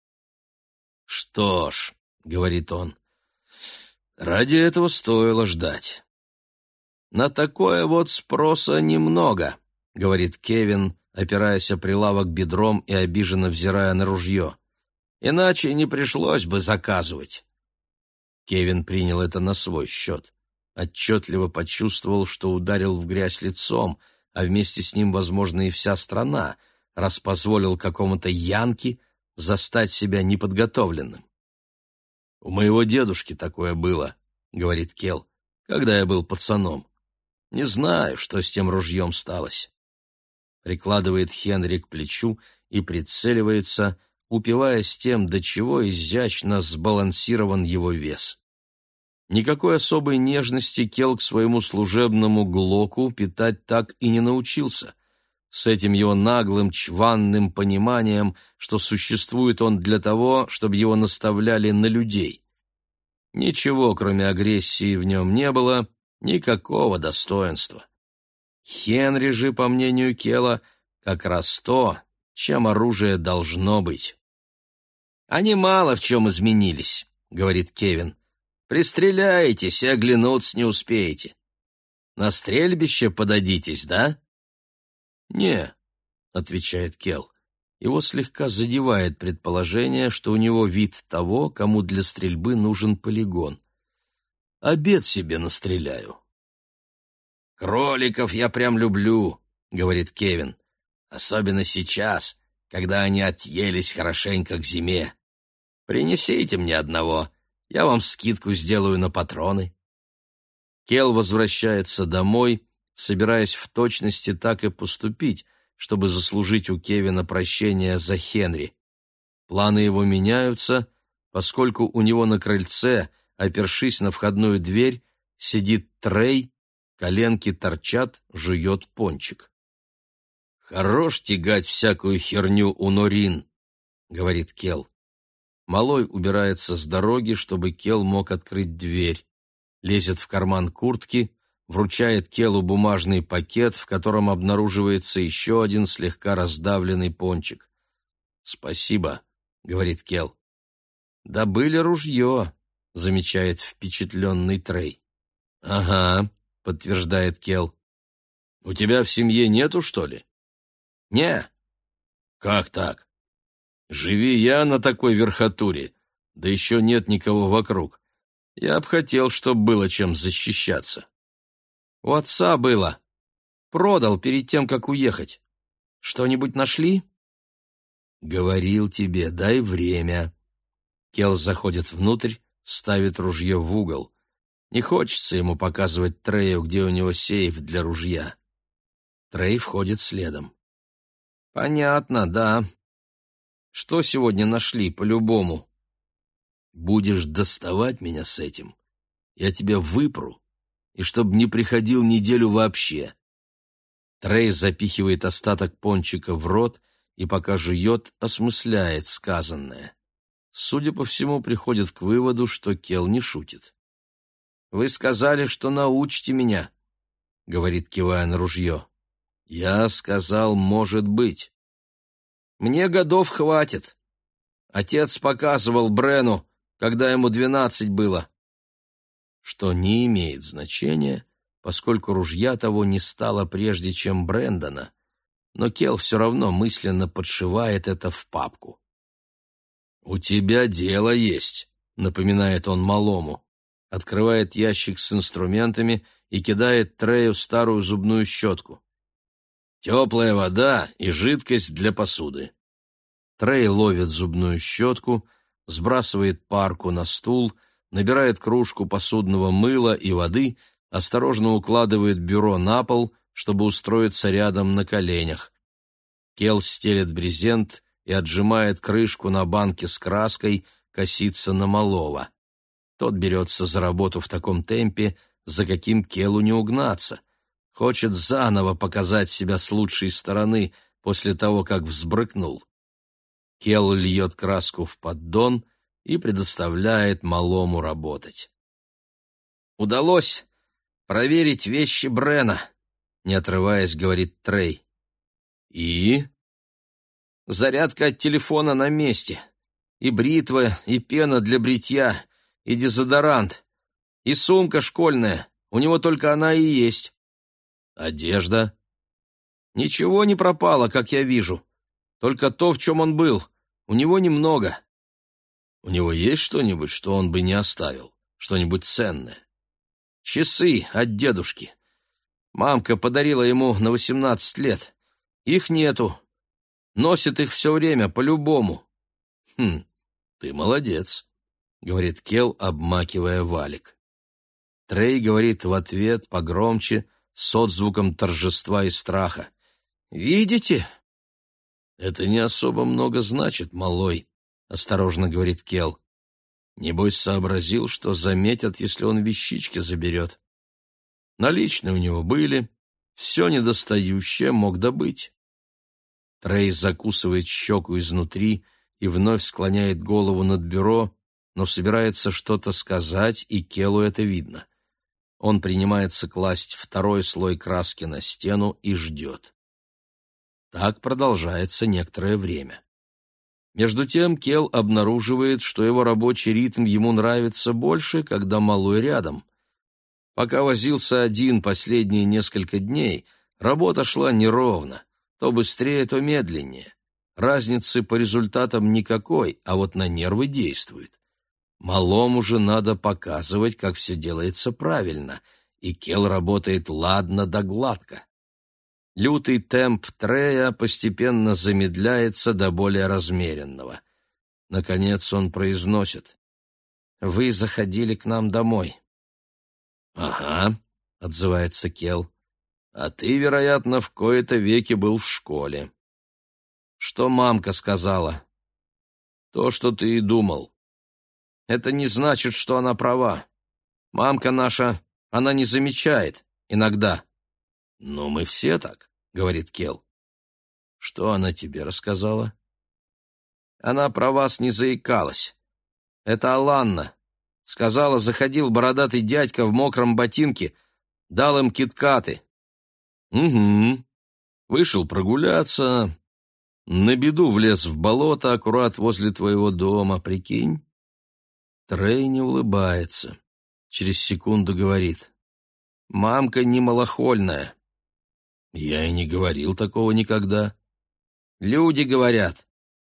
A: «Что ж», — говорит он, — «ради этого стоило ждать». «На такое вот спроса немного», — говорит Кевин, опираясь о прилавок бедром и обиженно взирая на ружье. «Иначе не пришлось бы заказывать». Кевин принял это на свой счет. Отчетливо почувствовал, что ударил в грязь лицом, а вместе с ним, возможно, и вся страна, раз позволил какому-то янки застать себя неподготовленным. «У моего дедушки такое было», — говорит Келл, — «когда я был пацаном. Не знаю, что с тем ружьем сталось». Прикладывает Хенри к плечу и прицеливается, упиваясь тем, до чего изящно сбалансирован его вес. Никакой особой нежности Келл к своему служебному глоку питать так и не научился. С этим его наглым, чванным пониманием, что существует он для того, чтобы его наставляли на людей. Ничего, кроме агрессии, в нем не было, никакого достоинства. Хенри же, по мнению Келла, как раз то, чем оружие должно быть. «Они мало в чем изменились», — говорит Кевин. «Пристреляетесь и оглянуться не успеете. На стрельбище подадитесь, да?» «Не», — отвечает Келл. Его слегка задевает предположение, что у него вид того, кому для стрельбы нужен полигон. «Обед себе настреляю». «Кроликов я прям люблю», — говорит Кевин. «Особенно сейчас, когда они отъелись хорошенько к зиме. Принесите мне одного, я вам скидку сделаю на патроны». Келл возвращается домой, собираясь в точности так и поступить, чтобы заслужить у Кевина прощение за Хенри. Планы его меняются, поскольку у него на крыльце, опершись на входную дверь, сидит Трей, коленки торчат, жует пончик. «Хорош тягать всякую херню у Норин», — говорит Келл. Малой убирается с дороги, чтобы Келл мог открыть дверь. Лезет в карман куртки, вручает Келлу бумажный пакет, в котором обнаруживается еще один слегка раздавленный пончик. «Спасибо», — говорит Келл. «Добыли ружье», — замечает впечатленный Трей. «Ага», — подтверждает Келл. «У тебя в семье нету, что ли?» «Не». «Как так? Живи я на такой верхотуре, да еще нет никого вокруг. Я б хотел, чтоб было чем защищаться». «У отца было. Продал перед тем, как уехать. Что-нибудь нашли?» «Говорил тебе, дай время». Келл заходит внутрь, ставит ружье в угол. Не хочется ему показывать Трею, где у него сейф для ружья. Трей входит следом. «Понятно, да. Что сегодня нашли, по-любому?» «Будешь доставать меня с этим, я тебя выпру, и чтоб не приходил неделю вообще». Трей запихивает остаток пончика в рот и, пока жует, осмысляет сказанное. Судя по всему, приходит к выводу, что Келл не шутит. «Вы сказали, что научите меня», — говорит, кивая на ружье. «Я сказал, может быть». «Мне годов хватит. Отец показывал Брену, когда ему 12 было». Что не имеет значения, поскольку ружья того не стало прежде, чем Брэндона, но Келл все равно мысленно подшивает это в папку. «У тебя дело есть», — напоминает он малому, открывает ящик с инструментами и кидает Трею старую зубную щетку. «Теплая вода и жидкость для посуды». Трей ловит зубную щетку, сбрасывает парку на стул, набирает кружку посудного мыла и воды, осторожно укладывает бюро на пол, чтобы устроиться рядом на коленях. Келл стелет брезент и отжимает крышку на банке с краской, косится на малого. Тот берется за работу в таком темпе, за каким Келлу не угнаться. Хочет заново показать себя с лучшей стороны после того, как взбрыкнул. Келл льет краску в поддон и предоставляет малому работать. «Удалось проверить вещи Брена», — не отрываясь, говорит Трей. «И?» «Зарядка от телефона на месте. И бритва, и пена для бритья, и дезодорант, и сумка школьная. У него только она и есть». «Одежда?» «Ничего не пропало, как я вижу. Только то, в чем он был. У него немного». «У него есть что-нибудь, что он бы не оставил? Что-нибудь ценное?» «Часы от дедушки. Мамка подарила ему на 18 лет. Их нету. Носит их все время, по-любому». «Ты молодец», — говорит Келл, обмакивая валик. Трей говорит в ответ погромче, с отзвуком торжества и страха. «Видите?» «Это не особо много значит, малой», — осторожно говорит Келл. «Небось, сообразил, что заметят, если он вещички заберет. Наличные у него были, все недостающее мог добыть». Трей закусывает щеку изнутри и вновь склоняет голову над бюро, но собирается что-то сказать, и Келлу это видно. Он принимается класть второй слой краски на стену и ждет. Так продолжается некоторое время. Между тем Келл обнаруживает, что его рабочий ритм ему нравится больше, когда малой рядом. Пока возился один последние несколько дней, работа шла неровно, то быстрее, то медленнее. Разницы по результатам никакой, а вот на нервы действует. Малому же надо показывать, как все делается правильно, и Келл работает ладно да гладко. Лютый темп Трея постепенно замедляется до более размеренного. Наконец он произносит: «Вы заходили к нам домой». «Ага», — отзывается Келл. «А ты, вероятно, в кои-то веки был в школе». «Что мамка сказала?» «То, что ты и думал». «Это не значит, что она права. Мамка наша, она не замечает иногда». «Ну, мы все так», — говорит Келл. «Что она тебе рассказала?» «Она про вас не заикалась. Это Аланна. Сказала, заходил бородатый дядька в мокром ботинке, дал им киткаты». «Угу. Вышел прогуляться, на беду влез в болото аккурат возле твоего дома, прикинь?» Трей не улыбается. Через секунду говорит: «Мамка не малохольная». «Я и не говорил такого никогда». «Люди говорят».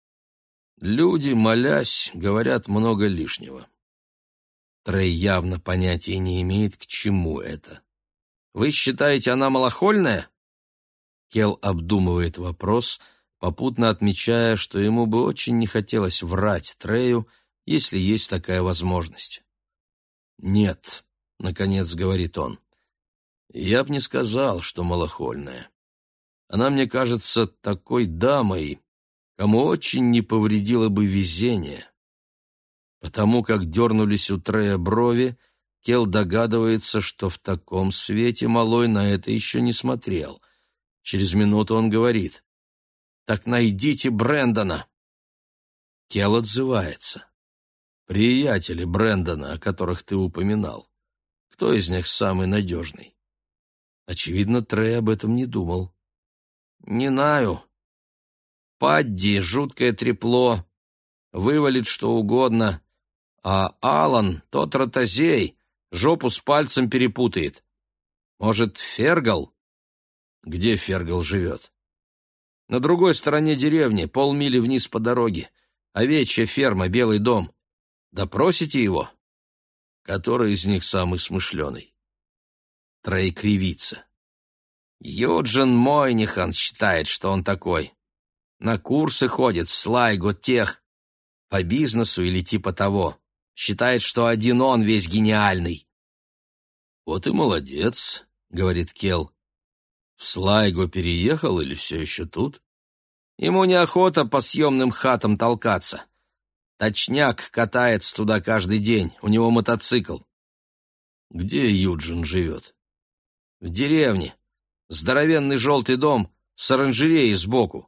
A: «Люди, молясь, говорят много лишнего». Трей явно понятия не имеет, к чему это. «Вы считаете, она малохольная?» Келл обдумывает вопрос, попутно отмечая, что ему бы очень не хотелось врать Трею, если есть такая возможность. «Нет», — наконец говорит он, — «я б не сказал, что малохольная. Она мне кажется такой дамой, кому очень не повредило бы везение». Потому как дернулись у Трея брови, Келл догадывается, что в таком свете малой на это еще не смотрел. Через минуту он говорит: «Так найдите Брэндона». Келл отзывается: «Приятели Брэндона, о которых ты упоминал. Кто из них самый надежный? Очевидно, Трей об этом не думал. Не знаю. Падди — жуткое трепло, вывалит что угодно, а Алан — тот ротозей, жопу с пальцем перепутает. Может, Фергал? Где Фергал живет? На другой стороне деревни, полмили вниз по дороге. Овечья ферма, Белый дом. Допросите его? Который из них самый смышленый? Трей кривится. Юджин Мойнихан считает, что он такой. На курсы ходит в Слайго тех. По бизнесу или типа того. Считает, что один он весь гениальный. Вот и молодец, говорит Келл. В Слайго переехал или все еще тут? Ему неохота по съемным хатам толкаться. Точняк катается туда каждый день, у него мотоцикл. Где Юджин живет? В деревне. Здоровенный желтый дом с оранжереей сбоку.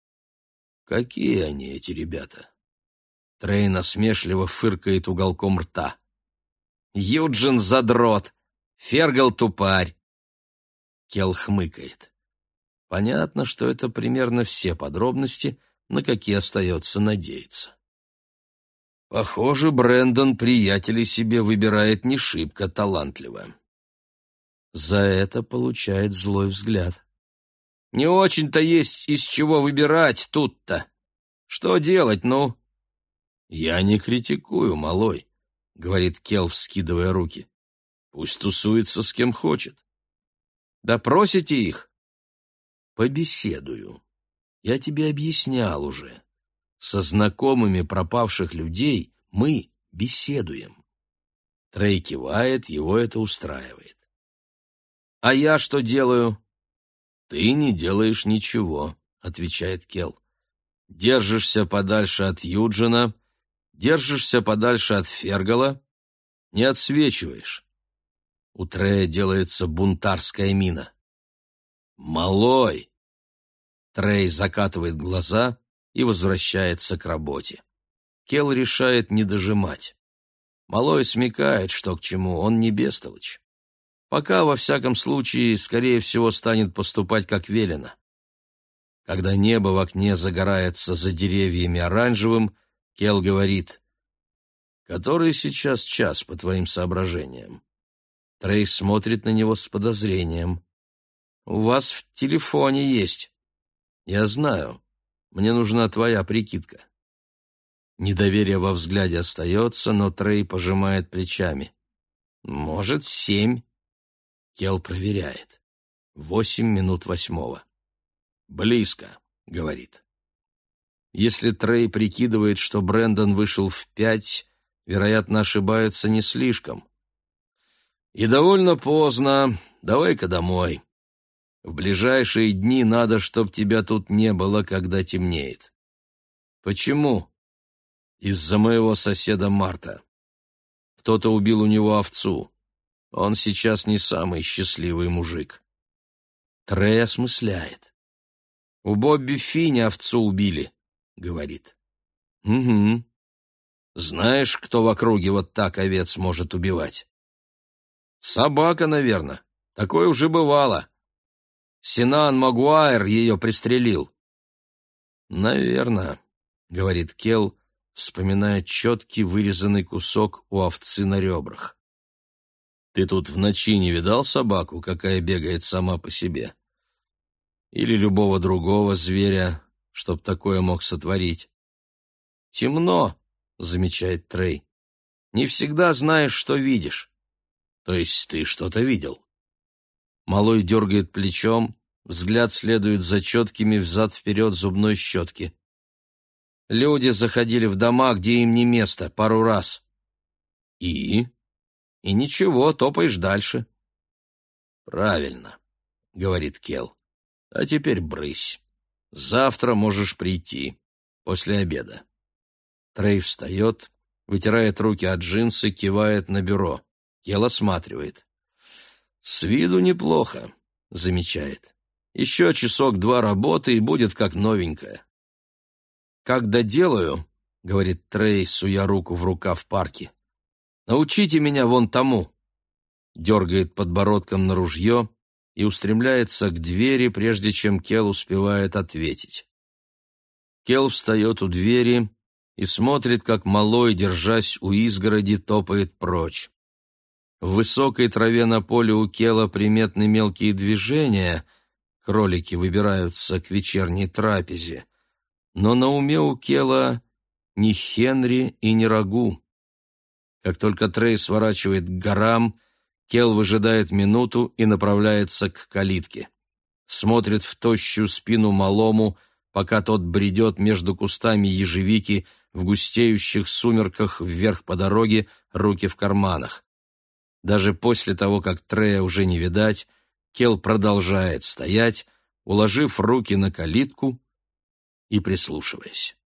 A: Какие они, эти ребята? Трей насмешливо фыркает уголком рта. Юджин задрот, Фергал тупарь. Келл хмыкает. Понятно, что это примерно все подробности, на какие остается надеяться. Похоже, Брэндон приятелей себе выбирает не шибко талантливо. За это получает злой взгляд. Не очень-то есть из чего выбирать тут-то. Что делать, ну? Я не критикую, малой, говорит Келл, вскидывая руки. Пусть тусуется с кем хочет. Допросите их? Побеседую. Я тебе объяснял уже. Со знакомыми пропавших людей мы беседуем. Трей кивает, его это устраивает. А я что делаю? Ты не делаешь ничего, отвечает Келл. Держишься подальше от Юджина, держишься подальше от Фергала, не отсвечиваешь. У Трея делается бунтарская мина. «Малой!» Трей закатывает глаза и возвращается к работе. Келл решает не дожимать. Малой смекает, что к чему, он не бестолочь. Пока, во всяком случае, скорее всего, станет поступать как велено. Когда небо в окне загорается за деревьями оранжевым, Келл говорит: «Который сейчас час, по твоим соображениям?» Трей смотрит на него с подозрением. «У вас в телефоне есть». «Я знаю. Мне нужна твоя прикидка». Недоверие во взгляде остается, но Трей пожимает плечами. «Может, 7». Келл проверяет. 8:08. «Близко», — говорит. Если Трей прикидывает, что Брэндон вышел в 5, вероятно, ошибается не слишком. «И довольно поздно. Давай-ка домой. В ближайшие дни надо, чтоб тебя тут не было, когда темнеет». «Почему?» «Из-за моего соседа Марта. Кто-то убил у него овцу. Он сейчас не самый счастливый мужик». Трей осмысляет. «У Бобби Финни овцу убили», — говорит. «Угу. Знаешь, кто в округе вот так овец может убивать?» «Собака, наверное. Такое уже бывало. Синан Магуайр ее пристрелил». «Наверно», — говорит Келл, вспоминая четкий вырезанный кусок у овцы на ребрах. «Ты тут в ночи не видал собаку, какая бегает сама по себе? Или любого другого зверя, чтоб такое мог сотворить?» «Темно», — замечает Трей. «Не всегда знаешь, что видишь». «То есть ты что-то видел?» Малой дергает плечом, взгляд следует за четкими взад-вперед зубной щетки. «Люди заходили в дома, где им не место, пару раз». «И?» «И ничего, топаешь дальше». «Правильно», — говорит Келл. «А теперь брысь. Завтра можешь прийти, после обеда». Трей встает, вытирает руки от джинсы, кивает на бюро. Келл осматривает. «С виду неплохо», — замечает. «Еще часок-два работы, и будет как новенькая». «Как доделаю», — говорит Трей, суя руку в рукав парки, — «научите меня вон тому». дергает подбородком на ружье и устремляется к двери, прежде чем Кел успевает ответить. Кел встает у двери и смотрит, как малой, держась у изгороди, топает прочь. В высокой траве на поле у Кела приметны мелкие движения, кролики выбираются к вечерней трапезе, но на уме у Кела ни Хенри и ни рагу. Как только Трей сворачивает к горам, Кел выжидает минуту и направляется к калитке. Смотрит в тощую спину малому, пока тот бредет между кустами ежевики в густеющих сумерках вверх по дороге, руки в карманах. Даже после того, как Трея уже не видать, Кел продолжает стоять, уложив руки на калитку и прислушиваясь.